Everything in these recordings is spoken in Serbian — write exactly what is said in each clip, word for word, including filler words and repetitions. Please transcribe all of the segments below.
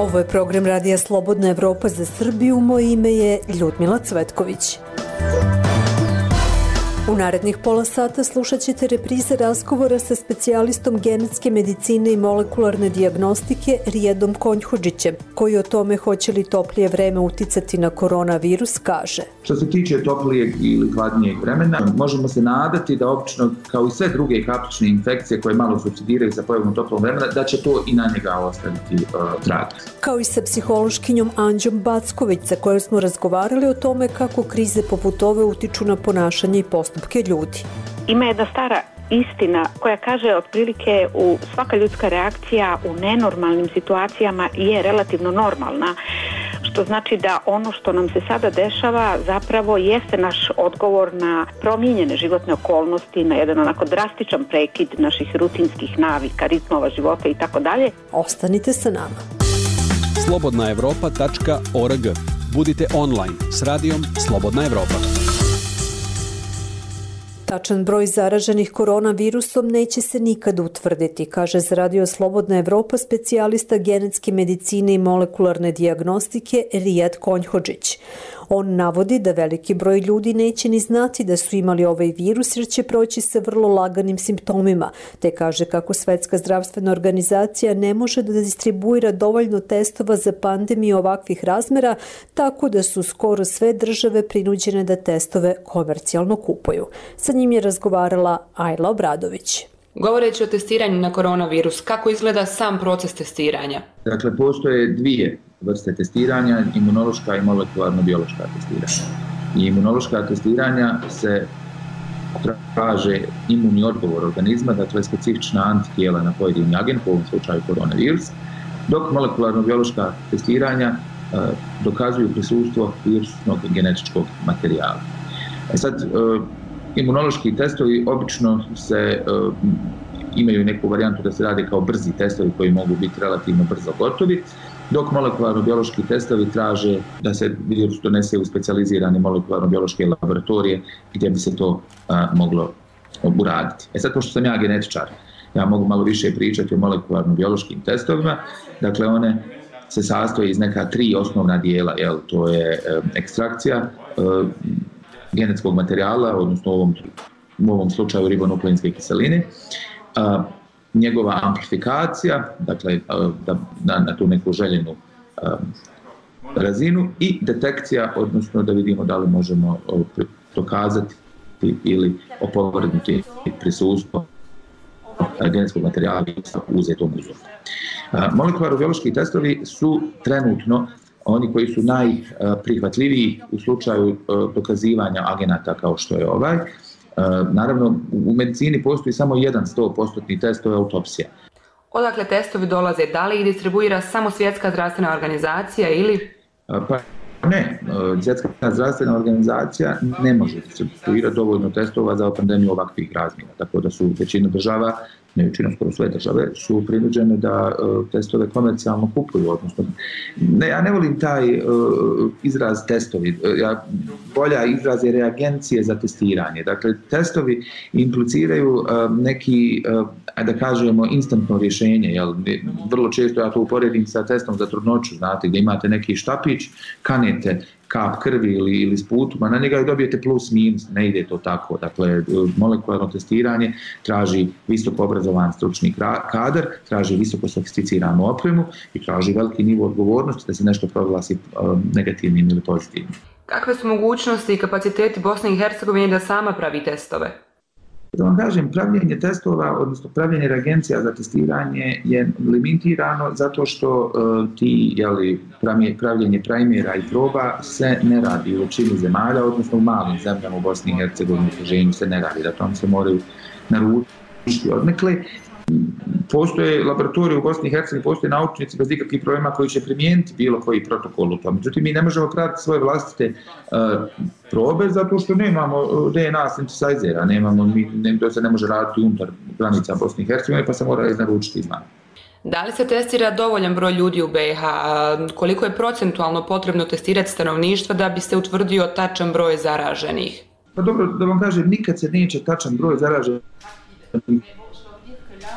Ovo je program Radija Slobodna Evropa za Srbiju. Moje ime je Ljudmila Cvetković. U narednih pola sata slušat ćete reprize razgovora sa specijalistom genetske medicine i molekularne dijagnostike Rijadom Konjhodžićem, koji o tome hoće li toplije vreme uticati na koronavirus kaže. Što se tiče toplijeg ili hladnijeg vremena, možemo se nadati da obično, kao i sve druge kaplične infekcije koje malo subsidiraju sa pojavom toplog vremena, da će to i na njega ostaviti uh, trag. Kao i sa psihološkinjom Anđom Backović, sa kojom smo razgovarali o tome kako krize poput ove utiču na ponašanje i postupke ljudi. Ima jedna stara istina koja kaže otprilike u svaka ljudska reakcija u nenormalnim situacijama je relativno normalna, što znači da ono što nam se sada dešava zapravo jeste naš odgovor na promijenjene životne okolnosti, na jedan onako drastičan prekid naših rutinskih navika, ritmova života i tako dalje. Ostanite sa nama. slobodna evropa tačka org. Budite online s radijom Slobodna Evropa. Tačan broj zaraženih koronavirusom neće se nikad utvrditi, kaže za Radio Slobodna Evropa specijalista genetske medicine i molekularne dijagnostike Rijad Konjhodžić. On navodi da veliki broj ljudi neće ni znati da su imali ovaj virus jer će proći sa vrlo laganim simptomima, te kaže kako Svetska zdravstvena organizacija ne može da distribuira dovoljno testova za pandemiju ovakvih razmera, tako da su skoro sve države prinuđene da testove komercijalno kupuju. Sa njim je razgovarala Ajla Obradović. Govoreći o testiranju na koronavirus, kako izgleda sam proces testiranja? Dakle, postoje dvije vrste testiranja, imunološka i molekularno-biološka testiranja. I imunološka testiranja se traže imunni odgovor organizma, dakle specifična antitijela na pojedini agent, u ovom slučaju koronavirus, dok molekularno-biološka testiranja e, dokazuju prisustvo virusnog genetičkog materijala. E sad, e, imunološki testovi obično se e, imaju neku varijantu da se rade kao brzi testovi koji mogu biti relativno brzo gotovi, dok molekularno-biološki testovi traže da se virus donese u specijalizirane molekularno-biološke laboratorije gdje bi se to a, moglo uraditi. E sad, pošto sam ja genetičar, ja mogu malo više pričati o molekularno-biološkim testovima. Dakle, one se sastoje iz neka tri osnovna dijela, jel, to je e, ekstrakcija e, genetskog materijala, odnosno u ovom, u ovom slučaju ribonukleinske kiseline, a, njegova amplifikacija, dakle da, na, na tu neku željenu a, razinu i detekcija, odnosno da vidimo da li možemo dokazati ili opovrgnuti prisustvo genetskog materijala u uzetom uzorku. Molekularno-biološki testovi su trenutno oni koji su najprihvatljiviji u slučaju dokazivanja agenata kao što je ovaj. Naravno, u medicini postoji samo jedan sto posto test, to je autopsija. Odakle testovi dolaze? Da li ih distribuira samo Svjetska zdravstvena organizacija ili? Pa ne, Svjetska zdravstvena organizacija ne može distribuirati dovoljno testova za pandemiju ovakvih razmjera, tako da su većina država, ne većina, skoro sve države, su prinuđene da uh, testove komercijalno kupuju, odnosno, ne, ja ne volim taj uh, izraz testovi, ja, bolja izraz je reagencije za testiranje. Dakle, testovi impliciraju uh, neki, uh, da kažemo, instantno rješenje, jel? Vrlo često ja to uporedim sa testom za trudnoću, znate, gdje imate neki štapić, kanete kap krvi ili, ili sputuma, na njega dobijete plus minus, ne ide to tako. Dakle, molekularno testiranje traži visoko obrazovan stručni kadar, traži visoko sofisticiranu opremu i traži veliki nivo odgovornosti da se nešto proglasi um, negativnim ili pozitivnim. Kakve su mogućnosti i kapaciteti Bosne i Hercegovine da sama pravi testove? Da vam kažem, pravljenje testova, odnosno pravljenje reagencija za testiranje je limitirano zato što uh, ti, jeli, pravljenje primera i proba se ne radi u većini zemalja, odnosno u malim zemljama u Bosni i Hercegovini u okruženju se ne radi, da tom se moraju naručiti odnekle. Postoje laboratorije u Bosni i Hercegovini, postoje naučnici bez ikakvih problema koji će primijeniti bilo koji protokol u tom. Međutim, mi ne možemo pratiti svoje vlastite uh, probe zato što nemamo D N A synthesizera, nemamo, mi, ne, to se ne može raditi unutar granica Bosne i Hercegovine, pa se mora iznaručiti izvan. Da li se testira dovoljan broj ljudi u B iH? Koliko je procentualno potrebno testirati stanovništva da bi se utvrdio tačan broj zaraženih? Pa dobro, da vam kažem, nikad se neće tačan broj zaraženih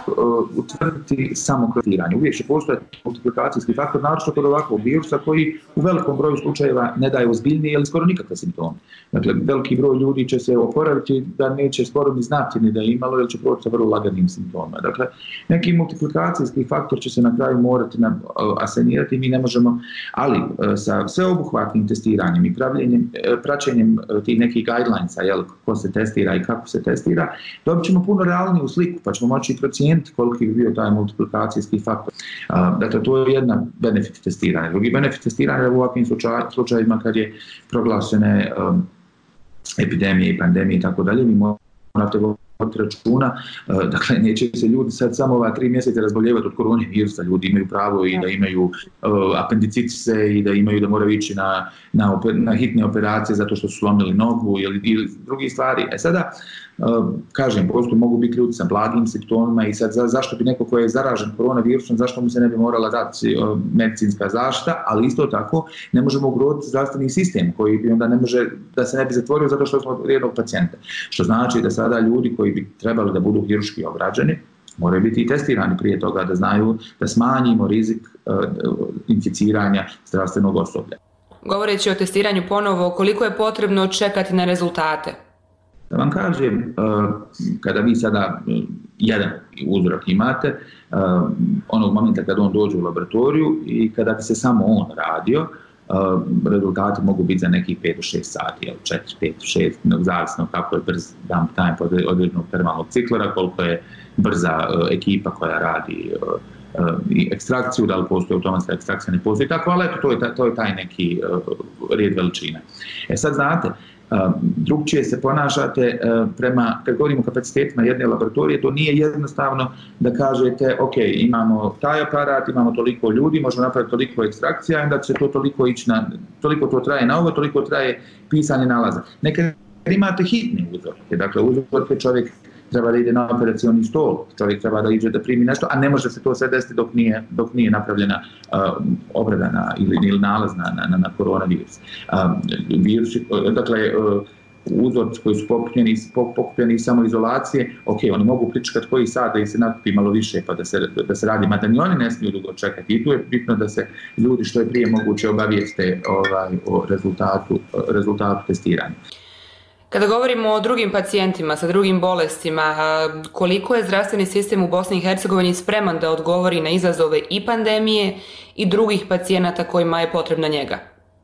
utvrditi samo kroz testiranje. Uvijek će postojati multiplikacijski faktor, naročito kod ovakvog virusa koji u velikom broju slučajeva ne daje ozbiljnije ili skoro nikakve simptome. Dakle, veliki broj ljudi će se oporaviti da neće skoro ni znati ni da je imalo ili će proći sa vrlo laganim simptomima. Dakle, neki multiplikacijski faktor će se na kraju morati na, asenirati, mi ne možemo, ali sa sveobuhvatnim testiranjem i pravljenjem, praćenjem tih nekih guidelinesa, jel, ko se testira i kako se testira, dobit ćemo puno realniju sliku, pa ćemo moći procijeniti koliki bi bio taj multiplikacijski faktor. Dakle, to je jedna benefit testiranja. Drugi benefit testiranja u ovakvim slučajevima kad je proglašene um, epidemije i pandemije i tako dalje, mi morate voditi računa, dakle neće se ljudi sad samo ova tri mjeseca razboljevati od korone virusa, ljudi imaju pravo i da imaju uh, apendicitise i da imaju da moraju ići na, na, na hitne operacije zato što su slomili nogu ili, ili drugi stvari. E sada, uh, kažem, posto mogu biti ljudi sa blagim simptomima i sad za, zašto bi neko ko je zaražen koronavirusom, zašto mu se ne bi morala dati uh, medicinska zaštita, ali isto tako ne možemo ugroziti zdravstveni sistem koji bi onda ne može da se ne bi zatvorio zato što smo od jednog pacijenta. Što znači da sada ljudi koji bi trebali da budu hirurški obrađeni, moraju biti i testirani prije toga da znaju da smanjimo rizik uh, inficiranja zdravstvenog osoblja. Govoreći o testiranju ponovo, koliko je potrebno čekati na rezultate? Da vam kažem, uh, kada vi sada uh, jedan uzrok imate, uh, onog momenta kada on dođe u laboratoriju i kada bi se samo on radio, Uh, rezultati mogu biti za nekih pet do šest sati, jel, četiri, pet, šest, zavisno kako je brz dump time pod određenog termalnog ciklora, koliko je brza uh, ekipa koja radi uh, uh, i ekstrakciju, da li postoji automatska ekstrakcija, ne postoji tako, ali eto, to je, ta, to je taj neki uh, rijed veličina. E sad znate, Uh, drugčije se ponašate uh, prema, kad govorimo o kapacitetima jedne laboratorije, to nije jednostavno da kažete, ok, imamo taj aparat, imamo toliko ljudi, možemo napraviti toliko ekstrakcija, i onda će to toliko ići na, toliko to traje na ovo, toliko traje pisanje nalaza. Nekad imate hitne uzorke, dakle uzorke čovjek treba da ide na operacioni stol, čovjek treba da iđe da primi nešto, a ne može se to sve desiti dok nije, dok nije napravljena uh, obrada na, ili, ili nalaz na, na, na koronavirus. Uh, virusi, dakle, uh, uzorci koji su pokupljeni, pokupljeni iz samoizolacije, ok, oni mogu pričekati koji sat da ih se nakupi malo više pa da se, da se radi, mada ni oni ne smiju dugo čekati i tu je bitno da se ljudi što je prije moguće obavijeste ovaj, o rezultatu, rezultatu testiranja. Kada govorimo o drugim pacijentima sa drugim bolestima, koliko je zdravstveni sistem u Bosni i Hercegovini spreman da odgovori na izazove i pandemije i drugih pacijenata kojima je potrebna njega?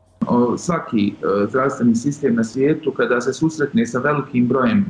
Svaki zdravstveni sistem na svijetu kada se susretne sa velikim brojem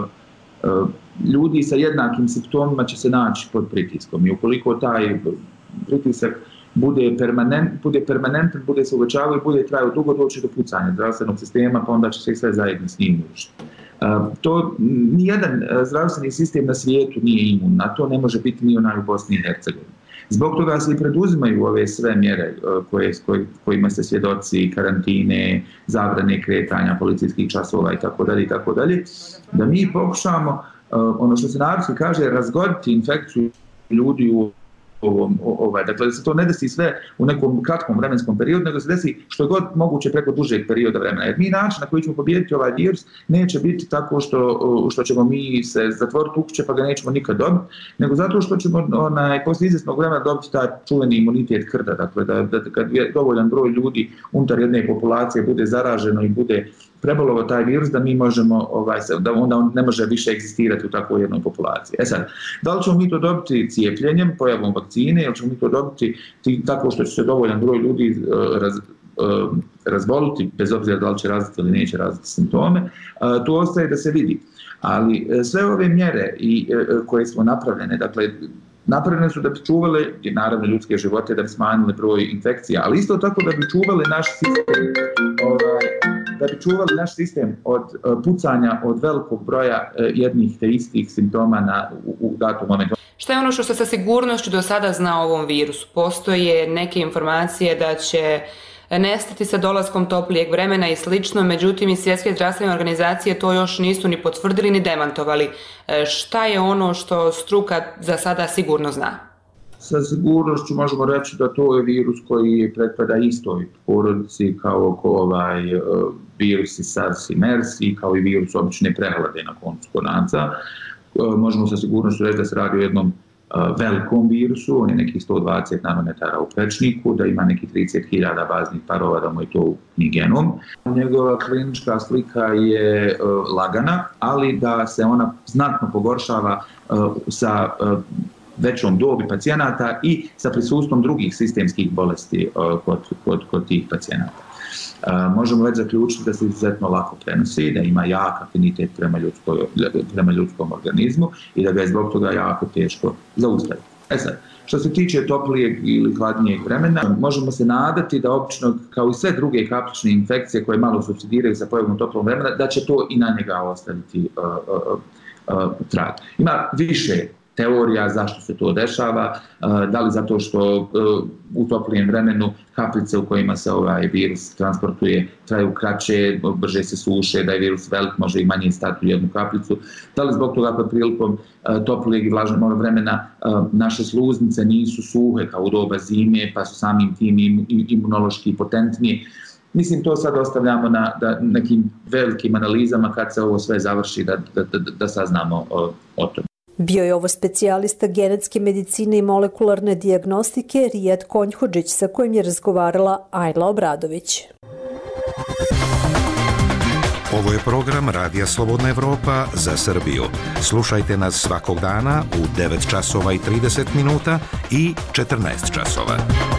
ljudi sa jednakim simptomima će se naći pod pritiskom i ukoliko taj pritisak bude permanent, bude permanentan, bude se uvećavao i bude trajao dugo, doći do pucanja zdravstvenog sistema, pa onda će se i sve zajedno s njim urušiti. Uh, to nijedan zdravstveni sistem na svijetu nije imun, na to ne može biti ni onaj u Bosni i Hercegovini. Zbog toga se i preduzimaju ove sve mjere uh, koje, koj, kojima se svjedoci, karantine, zabrane kretanja, policijskih časova i tako dalje i tako dalje, da mi pokušamo, uh, ono što se narodski kaže, razgoditi infekciju ljudi u Ovom, ovaj, dakle, da se to ne desi sve u nekom kratkom vremenskom periodu, nego se desi što je god moguće preko dužeg perioda vremena. Jer mi način na koji ćemo pobijediti ovaj virus neće biti tako što, što ćemo mi se zatvoriti u kuće pa ga nećemo nikad dobiti, nego zato što ćemo onaj, poslije izvjesnog vremena dobiti taj čuveni imunitet krda. Dakle, da, da kad je dovoljan broj ljudi unutar jedne populacije bude zaraženo i bude prebolovo taj virus, da mi možemo, ovaj, da onda on ne može više egzistirati u takvoj jednoj populaciji. E sad, da li ćemo mi to dobiti cijepljenjem, pojavom vakcine, ili ćemo mi to dobiti tako što će se dovoljan broj ljudi raz, razboliti, bez obzira da li će razviti ili neće razviti simptome, to ostaje da se vidi. Ali sve ove mjere i, koje smo napravljene, dakle, napravljene su da bi čuvale, naravno, ljudske živote, da bi smanjile broj infekcija, ali isto tako da bi čuvali naš sistem, ovaj, da bi čuvali naš sistem od uh, pucanja od velikog broja uh, jednih te istih simptoma na, u, u datom momentu. Šta je ono što se sa sigurnošću do sada zna o ovom virusu? Postoje neke informacije da će nestati sa dolaskom toplijeg vremena i slično, međutim i svjetske zdravstvene organizacije to još nisu ni potvrdili ni demantovali. Šta je ono što struka za sada sigurno zna? Sa sigurnošću možemo reći da to je virus koji pretpada istoj porodici kao ko ovaj virusi SARS i MERS i kao i virus obične prehlade na koncu konaca. Možemo sa sigurnošću reći da se radi o jednom velikom virusu, on je nekih sto dvadeset nanometara u prečniku, da ima nekih trideset hiljada baznih parova, da mu je to ni genom. Njegova klinička slika je lagana, ali da se ona znatno pogoršava sa većom dobi pacijenata i sa prisustvom drugih sistemskih bolesti kod, kod, kod tih pacijenata. Možemo već zaključiti da se izuzetno lako prenosi, da ima jak afinitet prema, ljudskoj, prema ljudskom organizmu i da ga je zbog toga jako teško zaustaviti. E sad, što se tiče toplijeg ili hladnijeg vremena, možemo se nadati da obično, kao i sve druge kaplične infekcije koje malo supsidiraju sa pojavom toplog vremena, da će to i na njega ostaviti uh, uh, uh, trag. Ima više teorija zašto se to dešava, da li zato što u toplijem vremenu kaplice u kojima se ovaj virus transportuje traju kraće, brže se suše, da je virus velik, može i manje stati u jednu kaplicu, da li zbog toga pod prilikom toplijeg i vlažnog vremena naše sluznice nisu suhe kao u doba zime, pa su samim tim imunološki potentnije. Mislim, to sad ostavljamo na da, nekim velikim analizama kad se ovo sve završi da, da, da, da saznamo o, o tome. Bio je ovo specijalista genetske medicine i molekularne dijagnostike Rijad Konjhodžić, sa kojim je razgovarala Ajla Obradović. Ovo je program Radija Slobodna Evropa za Srbiju. Slušajte nas svakog dana u devet časova i trideset minuta i četrnaest časova.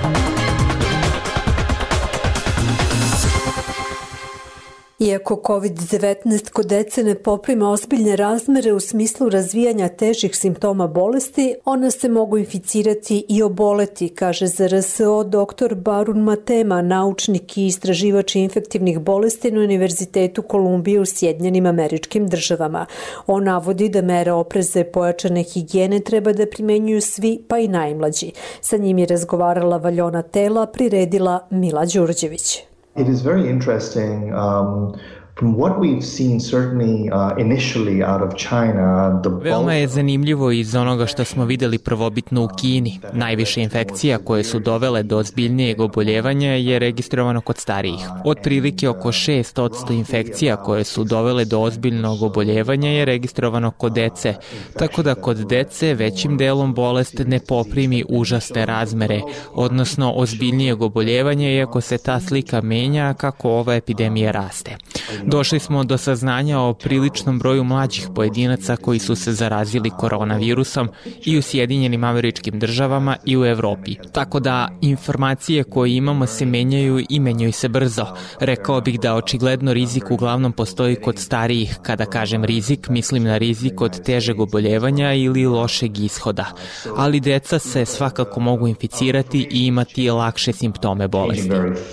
Iako kovid devetnaest kod dece ne poprima ozbiljne razmere u smislu razvijanja težih simptoma bolesti, ona se mogu inficirati i oboleti, kaže za R S O doktor Barun Matema, naučnik i istraživač infektivnih bolesti na Univerzitetu Kolumbije u Sjedinjenim Američkim Državama. On navodi da mere opreza i pojačane higijene treba da primenjuju svi, pa i najmlađi. Sa njim je razgovarala Valjona Tela, priredila Mila Đurđević. It is very interesting um, from what we've seen certainly uh, initially out of China. The Veoma je zanimljivo iz onoga što smo videli prvobitno u Kini. Najviše infekcija koje su dovele do ozbiljnijeg oboljevanja je registrovano kod starijih. Otprilike oko šest posto infekcija koje su dovele do ozbiljnog oboljevanja je registrovano kod dece. Tako da kod dece većim delom bolest ne poprimi užasne razmere, odnosno ozbiljnijeg oboljevanja, iako se ta slika menja kako ova epidemija raste. Došli smo do saznanja o priličnom broju mlađih pojedinaca koji su se zarazili koronavirusom i u Sjedinjenim Američkim Državama i u Evropi. Tako da informacije koje imamo se menjaju i menjaju se brzo. Rekao bih da očigledno rizik uglavnom postoji kod starijih. Kada kažem rizik, mislim na rizik od težeg oboljevanja ili lošeg ishoda. Ali deca se svakako mogu inficirati i imati lakše simptome bolesti.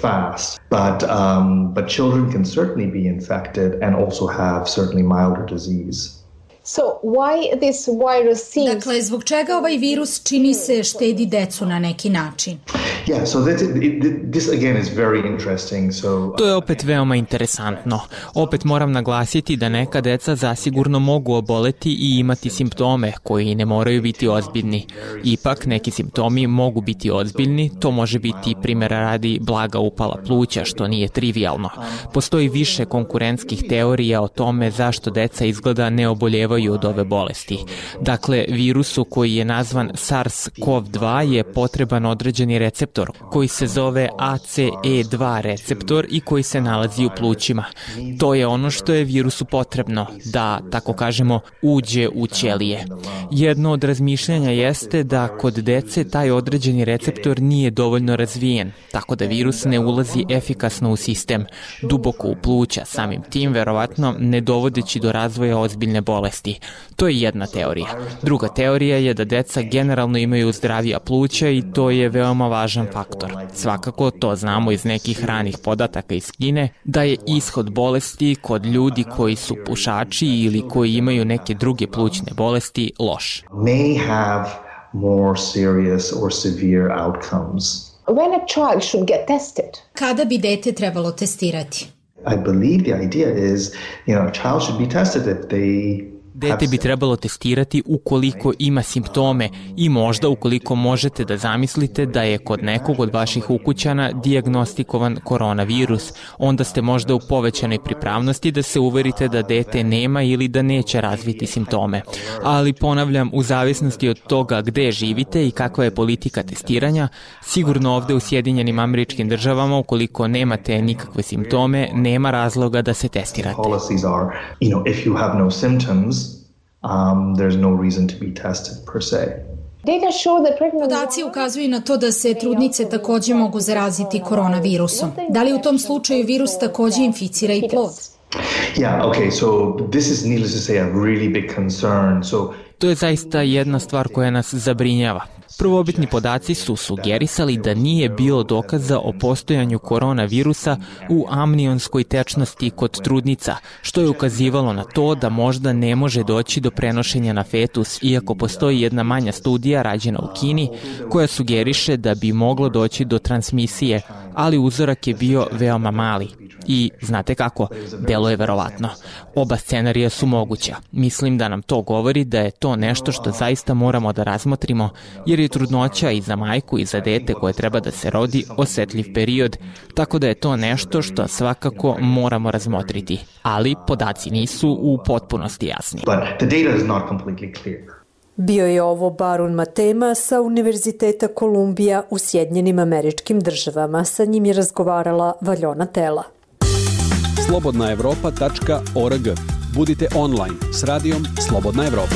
But, um, but children can certainly be infected and also have certainly milder disease. So why this virus seems... Dakle, zbog čega ovaj virus čini se štedi decu na neki način? Yeah, so that, it, this again is very interesting. So, to je opet veoma interesantno. Opet moram naglasiti da neka deca zasigurno mogu oboleti i imati simptome koji ne moraju biti ozbiljni. Ipak, neki simptomi mogu biti ozbiljni, to može biti primjera radi blaga upala pluća, što nije trivialno. Postoji više konkurentskih teorija o tome zašto deca izgleda ne oboljevaju od ove bolesti. Dakle, virusu koji je nazvan SARS-CoV dva je potreban određeni receptor koji se zove A C E dva receptor i koji se nalazi u plućima. To je ono što je virusu potrebno, da, tako kažemo, uđe u ćelije. Jedno od razmišljanja jeste da kod dece taj određeni receptor nije dovoljno razvijen, tako da virus ne ulazi efikasno u sistem, duboko u pluća, samim tim, verovatno, ne dovodeći do razvoja ozbiljne bolesti. To je jedna teorija. Druga teorija je da deca generalno imaju zdravija pluća i to je veoma važan faktor. Svakako to znamo iz nekih ranih podataka iz Kine, da je ishod bolesti kod ljudi koji su pušači ili koji imaju neke druge plućne bolesti loš. May have more serious or severe outcomes. When a child should get tested? Kada bi dete trebalo testirati? I believe the idea is, you know, a child should be tested if they Dete bi trebalo testirati ukoliko ima simptome i možda ukoliko možete da zamislite da je kod nekog od vaših ukućana dijagnostikovan koronavirus, onda ste možda u povećanoj pripravnosti da se uverite da dete nema ili da neće razviti simptome. Ali ponavljam, u zavisnosti od toga gde živite i kakva je politika testiranja, sigurno ovde u Sjedinjenim Američkim Državama ukoliko nemate nikakve simptome, nema razloga da se testirate. Um, there's no reason to be tested per se. Podaci ukazuju na to da se trudnice takođe mogu zaraziti koronavirusom. Da li u tom slučaju virus takođe inficira i plod? Yeah, okay, so this is needless to say a really big concern. So To je zaista jedna stvar koja nas zabrinjava. Prvobitni podaci su sugerisali da nije bilo dokaza o postojanju koronavirusa u amnionskoj tečnosti kod trudnica, što je ukazivalo na to da možda ne može doći do prenošenja na fetus, iako postoji jedna manja studija rađena u Kini koja sugeriše da bi moglo doći do transmisije, ali uzorak je bio veoma mali. I znate kako, delo je verovatno. Oba scenarija su moguća. Mislim da nam to govori da je to nešto što zaista moramo da razmotrimo, jer je trudnoća i za majku i za dete koje treba da se rodi osetljiv period, tako da je to nešto što svakako moramo razmotriti. Ali podaci nisu u potpunosti jasni. But the data is not completely clear. Bio je ovo Barun Matema sa Univerziteta Kolumbija u Sjedinjenim Američkim Državama. Sa njim je razgovarala Valjona Tela. slobodna evropa tačka org. Budite online s radijom Slobodna Evropa.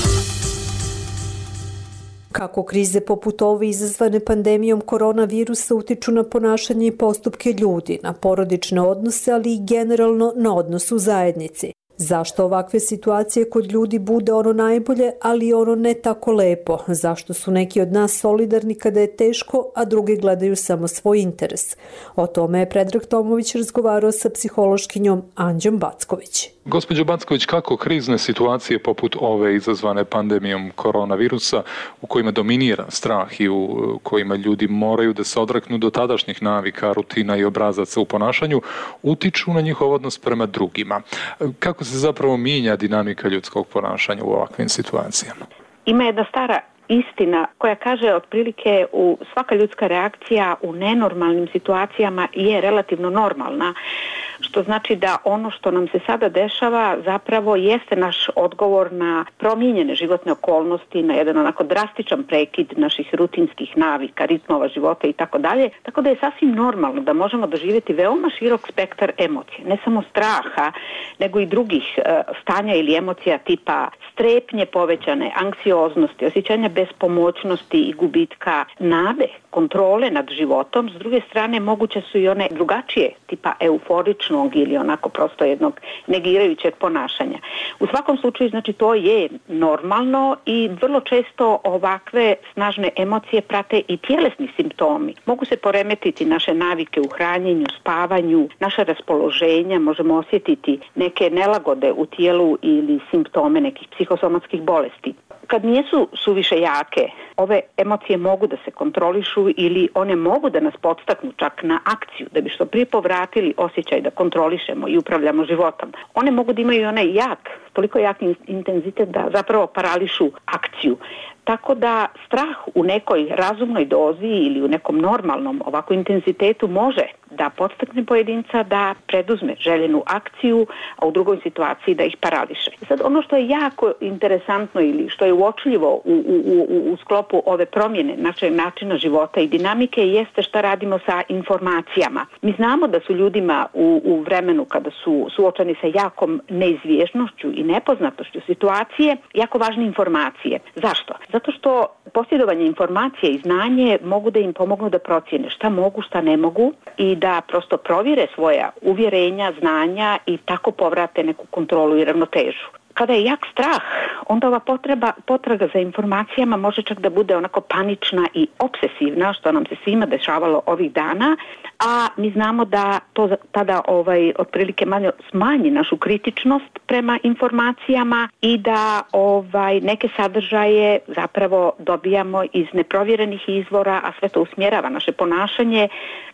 Kako krize poput ove izazvane pandemijom koronavirusa utiču na ponašanje i postupke ljudi, na porodične odnose, ali i generalno na odnos u zajednici. Zašto ovakve situacije kod ljudi bude ono najbolje, ali i ono ne tako lepo? Zašto su neki od nas solidarni kada je teško, a drugi gledaju samo svoj interes? O tome je Predrag Tomović razgovarao sa psihološkinjom Anđom Backović. Gospođo Backović, kako krizne situacije poput ove izazvane pandemijom koronavirusa, u kojima dominira strah i u kojima ljudi moraju da se odreknu do tadašnjih navika, rutina i obrazaca u ponašanju, utiču na njihov odnos prema drugima? Kako se zapravo mijenja dinamika ljudskog ponašanja u ovakvim situacijama? Ima jedna stara istina koja kaže otprilike u svaka ljudska reakcija u nenormalnim situacijama je relativno normalna, što znači da ono što nam se sada dešava zapravo jeste naš odgovor na promijenjene životne okolnosti, na jedan onako drastičan prekid naših rutinskih navika, ritmova života i tako dalje. Tako da je sasvim normalno da možemo doživjeti veoma širok spektar emocija, ne samo straha, nego i drugih stanja ili emocija tipa strepnje povećane, anksioznosti, osjećanja bespomoćnosti i gubitka nade, kontrole nad životom. S druge strane, moguće su i one drugačije, tipa euforičnog ili onako prosto jednog negirajućeg ponašanja. U svakom slučaju, znači, to je normalno i vrlo često ovakve snažne emocije prate i tjelesni simptomi. Mogu se poremetiti naše navike u hranjenju, spavanju, naše raspoloženja, možemo osjetiti neke nelagode u tijelu ili simptome nekih psihosomatskih bolesti. Kad nijesu suviše jake, ove emocije mogu da se kontrolišu ili one mogu da nas podstaknu čak na akciju, da bi što prije povratili osjećaj da kontrolišemo i upravljamo životom. One mogu da imaju onaj jak, toliko jak intenzitet da zapravo parališu akciju. Tako da strah u nekoj razumnoj dozi ili u nekom normalnom ovako intenzitetu može da podstakne pojedinca da preduzme željenu akciju, a u drugoj situaciji da ih parališe. Sad, ono što je jako interesantno ili što je uočljivo u, u, u, u sklopu ove promjene našeg načina života i dinamike jeste šta radimo sa informacijama. Mi znamo da su ljudima u, u vremenu kada su suočeni sa jakom neizvjesnošću i nepoznatošću situacije jako važne informacije. Zašto? Zato što posjedovanje informacije i znanje mogu da im pomognu da procijene šta mogu, šta ne mogu i da prosto provjere svoja uvjerenja, znanja i tako povrate neku kontrolu i ravnotežu. Kada je jak strah, onda ova potreba, potraga za informacijama može čak da bude onako panična i obsesivna, što nam se svima dešavalo ovih dana, a mi znamo da to tada ovaj, otprilike malo smanji našu kritičnost prema informacijama i da ovaj, neke sadržaje zapravo dobijamo iz neprovjerenih izvora, a sve to usmjerava naše ponašanje,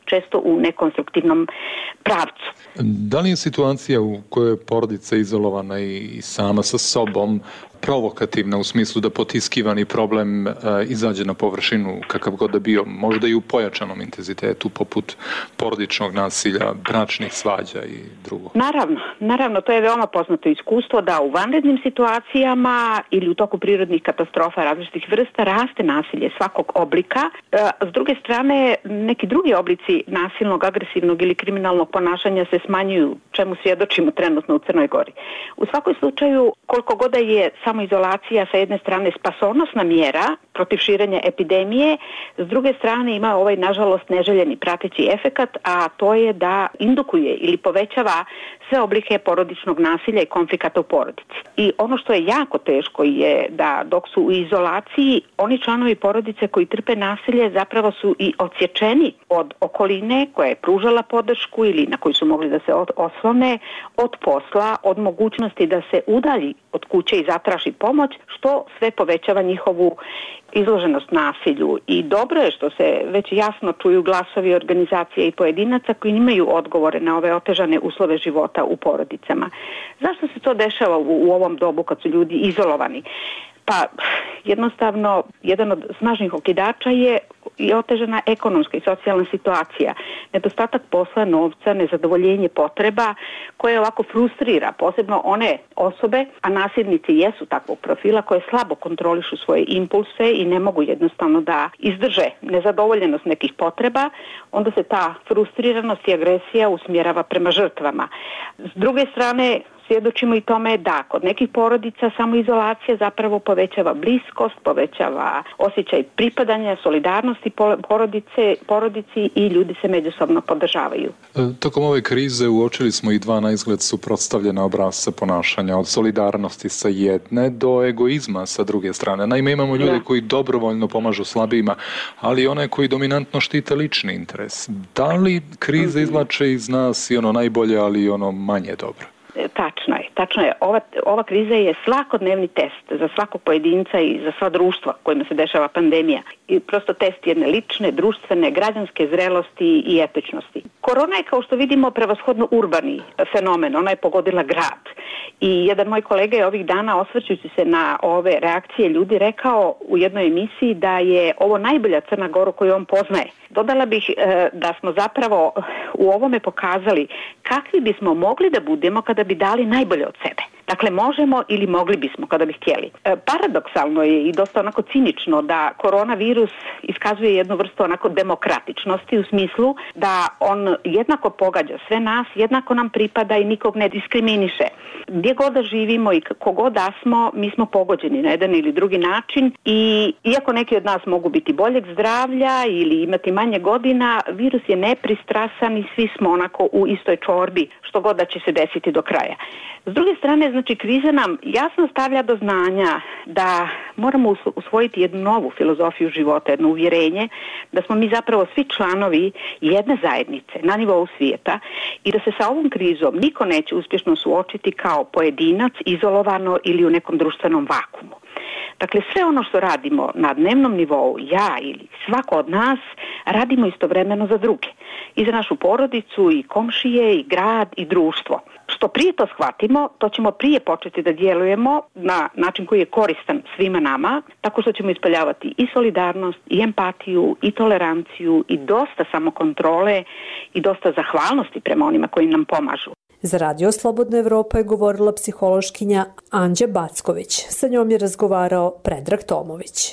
često u nekonstruktivnom pravcu. Da li je situacija u kojoj je porodica izolovana i sama sa sobom provokativna u smislu da potiskivani problem e, izađe na površinu kakav god da bio, možda i u pojačanom intenzitetu poput porodičnog nasilja, bračnih svađa i drugo? Naravno, naravno, to je veoma poznato iskustvo da u vanrednim situacijama ili u toku prirodnih katastrofa različitih vrsta raste nasilje svakog oblika. E, s druge strane, neki drugi oblici nasilnog, agresivnog ili kriminalnog ponašanja se smanjuju, čemu svjedočimo trenutno u Crnoj Gori. U svakom slučaju, koliko god da je samoizolacija sa jedne strane spasonosna mjera protiv širenja epidemije, s druge strane ima ovaj nažalost neželjeni prateći efekat, a to je da indukuje ili povećava sve oblike porodičnog nasilja i konflikata u porodici. I ono što je jako teško je da dok su u izolaciji, oni članovi porodice koji trpe nasilje zapravo su i odsječeni od okoline koja je pružala podršku ili na koju su mogli da se oslone, od posla, od mogućnosti da se udalji od kuće i zatraži pomoć, što sve povećava njihovu izloženost nasilju. I dobro je što se već jasno čuju glasovi organizacije i pojedinaca koji imaju odgovore na ove otežane uslove života u porodicama. Zašto se to dešava u, u ovom dobu kad su ljudi izolovani? Pa jednostavno jedan od snažnih okidača je i otežana ekonomska i socijalna situacija, nedostatak posla, novca, nezadovoljenje potreba koje ovako frustrira posebno one osobe, a nasilnici jesu takvog profila, koje slabo kontrolišu svoje impulse i ne mogu jednostavno da izdrže nezadovoljenost nekih potreba, onda se ta frustriranost i agresija usmjerava prema žrtvama. S druge strane, svjedočimo i tome da kod nekih porodica samoizolacija zapravo povećava bliskost, povećava osjećaj pripadanja, solidarnosti porodice, porodici i ljudi se međusobno podržavaju. E, tokom ove krize uočili smo i dva naizgled suprotstavljena obrasca ponašanja, od solidarnosti sa jedne do egoizma sa druge strane. Naime, imamo ljude da. koji dobrovoljno pomažu slabijima, ali one koji dominantno štite lični interes. Da li krize izvlače iz nas i ono najbolje, ali i ono manje dobro? Tačno je, tačno je. Ova, ova kriza je svakodnevni test za svakog pojedinca i za sva društva kojima se dešava pandemija. I prosto test jedne lične, društvene, građanske zrelosti i etičnosti. Korona je, kao što vidimo, prevashodno urbani fenomen. Ona je pogodila grad. I jedan moj kolega je ovih dana, osvrćujući se na ove reakcije ljudi, rekao u jednoj emisiji da je ovo najbolja Crna Gora koju on poznaje. Dodala bih e, da smo zapravo u ovome pokazali kakvi bismo mogli da budemo kada bi dali najbolje od sebe. Dakle, možemo ili mogli bismo kada bi htjeli. E, paradoksalno je i dosta onako cinično da koronavirus iskazuje jednu vrstu onako demokratičnosti u smislu da on jednako pogađa sve nas, jednako nam pripada i nikog ne diskriminiše. Gdje god da živimo i kogod da smo, mi smo pogođeni na jedan ili drugi način i iako neki od nas mogu biti boljeg zdravlja ili imati manje godina, virus je nepristrasan i svi smo onako u istoj čorbi, što god da će se desiti do kraja. S druge strane, znači, kriza nam jasno stavlja do znanja da moramo usvojiti jednu novu filozofiju života, jedno uvjerenje da smo mi zapravo svi članovi jedne zajednice na nivou svijeta i da se sa ovom krizom niko neće uspješno suočiti kao pojedinac, izolovano ili u nekom društvenom vakumu. Dakle, sve ono što radimo na dnevnom nivou, ja ili svako od nas, radimo istovremeno za druge. I za našu porodicu, i komšije, i grad, i društvo. Što prije to shvatimo, to ćemo prije početi da djelujemo na način koji je koristan svima nama, tako što ćemo ispoljavati i solidarnost, i empatiju, i toleranciju, i dosta samokontrole, i dosta zahvalnosti prema onima koji nam pomažu. Za Radio Slobodna Evropa je govorila psihološkinja Anđa Backović. Sa njom je razgovarao Predrag Tomović.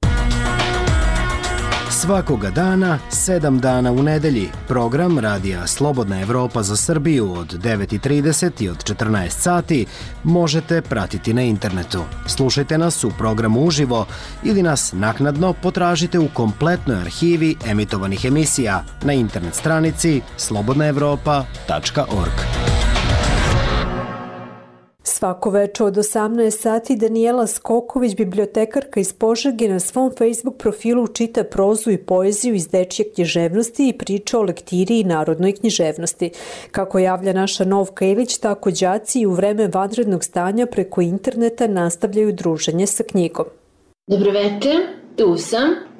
Svakoga dana, sedam dana u nedelji, program Radija Slobodna Evropa za Srbiju od devet i trideset i od četrnaest sati možete pratiti na internetu. Slušajte nas u programu uživo ili nas naknadno potražite u kompletnoj arhivi emitovanih emisija na internet stranici slobodna evropa tačka org. Svako veče od osamnaest sati Danijela Skoković, bibliotekarka iz Požege, na svom Facebook profilu čita prozu i poeziju iz dečje književnosti i priča o lektiri i narodnoj književnosti. Kako javlja naša Novka Ilić, tako đaci i u vreme vanrednog stanja preko interneta nastavljaju druženje sa knjigom. Dobro veče, tu sam.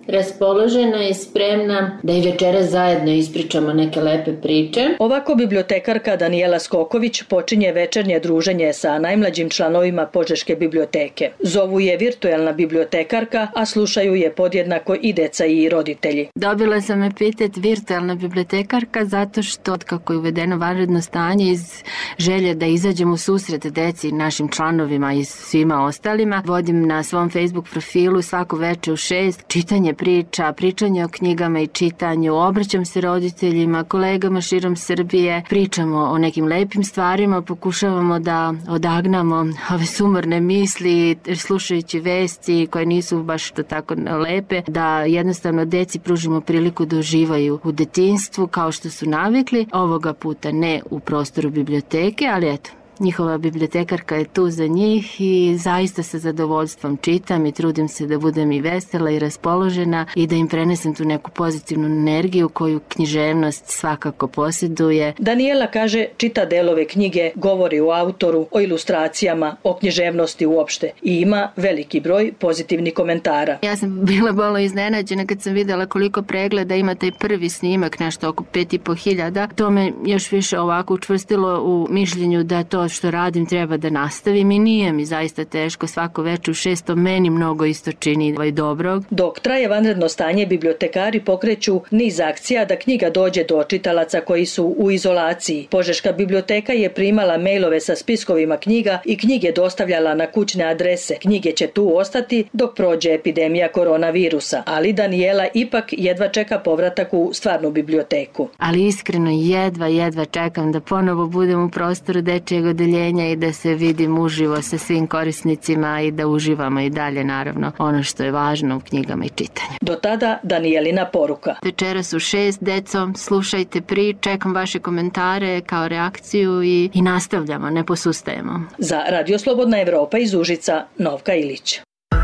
raspoložena i spremna da i večeras zajedno ispričamo neke lepe priče. Ovako bibliotekarka Danijela Skoković počinje večernje druženje sa najmlađim članovima Požeške biblioteke. Zovu je virtuelna bibliotekarka, a slušaju je podjednako i deca i roditelji. Dobila sam epitet virtuelna bibliotekarka zato što od kako je uvedeno vanredno stanje iz želje da izađem u susret deci, našim članovima i svima ostalima, vodim na svom Facebook profilu svako veče u šest čitanje priča, pričanje o knjigama i čitanju, obraćam se roditeljima, kolegama širom Srbije, pričamo o nekim lepim stvarima, pokušavamo da odagnamo ove sumorne misli, slušajući vesti koje nisu baš to tako lepe, da jednostavno deci pružimo priliku da uživaju u detinjstvu kao što su navikli, ovoga puta ne u prostoru biblioteke, ali eto, njihova bibliotekarka je tu za njih i zaista sa zadovoljstvom čitam i trudim se da budem i vesela i raspoložena i da im prenesem tu neku pozitivnu energiju koju književnost svakako posjeduje. Danijela kaže čita delove knjige, govori o autoru, o ilustracijama, o književnosti uopšte i ima veliki broj pozitivnih komentara. Ja sam bila malo iznenađena kad sam videla koliko pregleda ima taj prvi snimak, nešto oko pet i po hiljada. To me još više ovako učvrstilo u mišljenju da to što radim treba da nastavim i nije mi zaista teško, svako veče u šesto meni mnogo isto čini ovaj dobrog. Dok traje vanredno stanje, bibliotekari pokreću niz akcija da knjiga dođe do čitalaca koji su u izolaciji. Požeška biblioteka je primala mailove sa spiskovima knjiga i knjige dostavljala na kućne adrese. Knjige će tu ostati dok prođe epidemija koronavirusa, ali Danijela ipak jedva čeka povratak u stvarnu biblioteku. Ali iskreno jedva, jedva čekam da ponovo budem u prostoru dečijeg odeljenja i da se vidim uživo sa svim korisnicima i da uživamo i dalje naravno ono što je važno u knjigama i čitanju. Do tada Danijelina poruka. Večeras u šest, decom, slušajte priče, čekam vaše komentare kao reakciju i, i nastavljamo, ne posustajemo. Za Radio Slobodna Evropa iz Užica, Novka Ilić.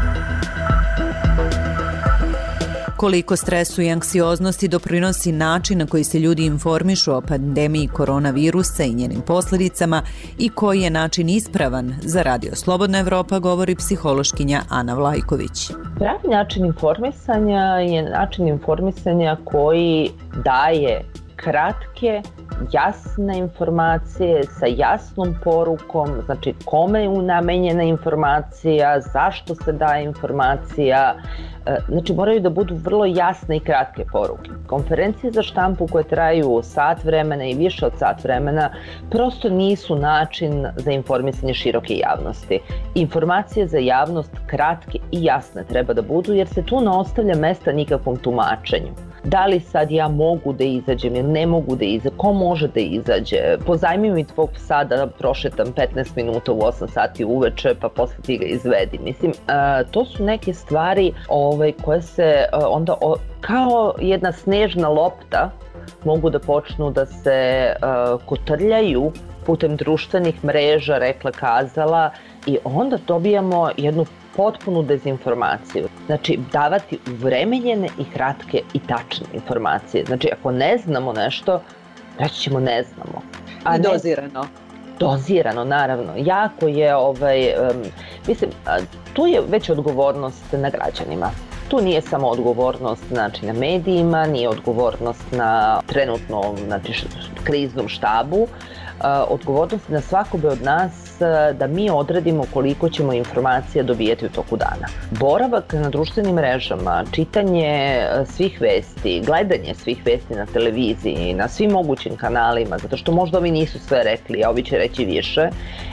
Koliko stresu i anksioznosti doprinosi način na koji se ljudi informišu o pandemiji koronavirusa i njenim posljedicama i koji je način ispravan, za Radio Slobodna Evropa govori psihološkinja Ana Vlajković. Pravi način informisanja je način informisanja koji daje kratke, jasne informacije sa jasnom porukom, znači kome je namenjena informacija, zašto se daje informacija, znači moraju da budu vrlo jasne i kratke poruke. Konferencije za štampu koje traju sat vremena i više od sat vremena prosto nisu način za informisanje široke javnosti. Informacije za javnost kratke i jasne treba da budu jer se tu ne ostavlja mesta nikakvom tumačenju. Da li sad ja mogu da izađem ili ne mogu da izađem, ko može da izađe, pozajmi mi tvog psa da prošetam petnaest minuta u osam sati uveče pa posle ti ga izvedi. Mislim, to su neke stvari ovaj, koje se onda kao jedna snežna lopta mogu da počnu da se kotrljaju putem društvenih mreža, rekla, kazala i onda dobijamo jednu potpunu dezinformaciju. Znači, davati uvremenjene i kratke i tačne informacije. Znači, ako ne znamo nešto, reći ćemo ne znamo. A I dozirano. Ne, dozirano, naravno. Jako je, ovaj, um, mislim, tu je već odgovornost na građanima. Tu nije samo odgovornost znači, na medijima, nije odgovornost na trenutnom znači, kriznom štabu, uh, odgovornost na svakome od nas da mi odredimo koliko ćemo informacija dobijeti u toku dana. Boravak na društvenim mrežama, čitanje svih vesti, gledanje svih vesti na televiziji, na svim mogućim kanalima, zato što možda ovi nisu sve rekli, a ovi će reći više,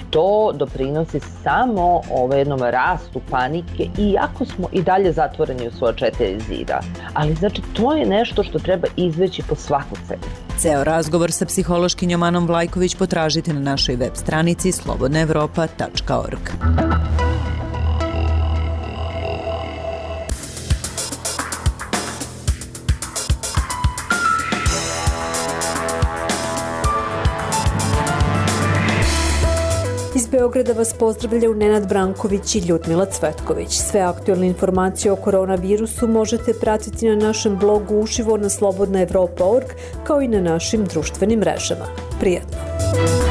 to doprinosi samo ovaj jednom rastu panike iako smo i dalje zatvoreni u svoja četiri zida. Ali znači to je nešto što treba izveći po svaku cenu. Ceo razgovor sa psihološkinjom Anom Vlajković potražite na našoj web stranici slobodna evropa tačka org. Iz Beograda vas pozdravljaju Nenad Branković i Ljudmila Cvetković. Sve aktualne informacije o koronavirusu možete pratiti na našem blogu uživo na slobodna evropa tačka org kao i na našim društvenim mrežama. Prijatno!